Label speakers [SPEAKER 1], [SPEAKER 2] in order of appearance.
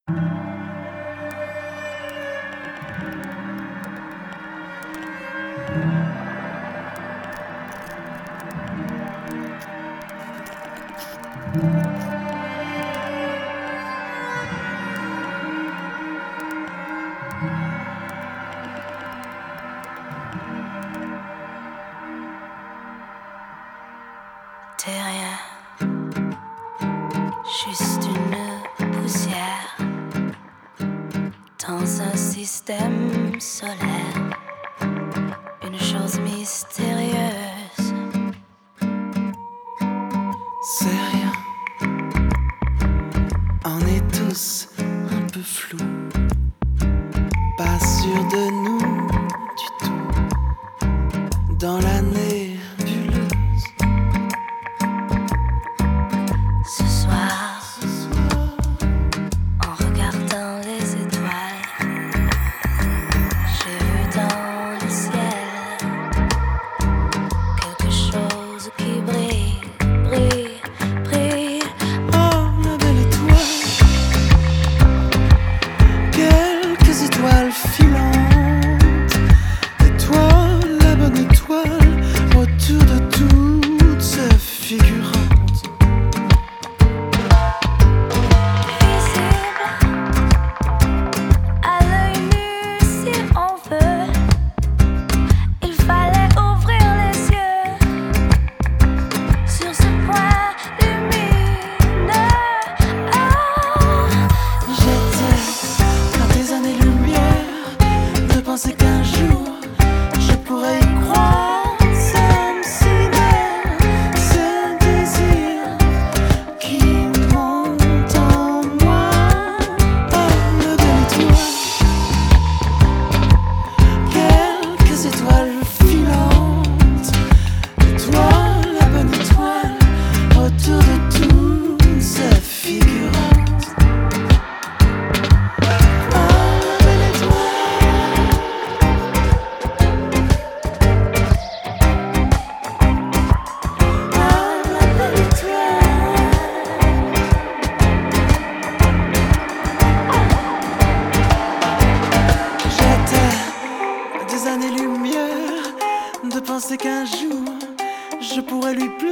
[SPEAKER 1] T'es rien, juste une poussière dans un système solaire, une chose mystérieuse.
[SPEAKER 2] C'est rien, on est tous un peu flous, pas sûrs de nous du tout, dans la nébuleuse.
[SPEAKER 1] Ce soir, en regardant les étoiles, j'ai vu dans le ciel quelque chose qui brille, brille, brille.
[SPEAKER 2] Oh, la belle étoile, quelques étoiles filantes, et toi, la bonne étoile, autour de toutes ces figurantes.
[SPEAKER 1] À l'œil nu, si on veut, il fallait ouvrir les yeux sur ce point lumineux.
[SPEAKER 2] J'étais à des années-lumière de penser qu'un jour je pourrais y croire. Ça me sidère, ce désir qui monte en moi. Oh, la belle étoile, quelques étoiles filantes, et toi, la bonne étoile, autour de toutes ces figurantes. Oh, la belle étoile. Oh, la belle étoile. J'étais à des années-lumière de penser qu'un jour je pourrais lui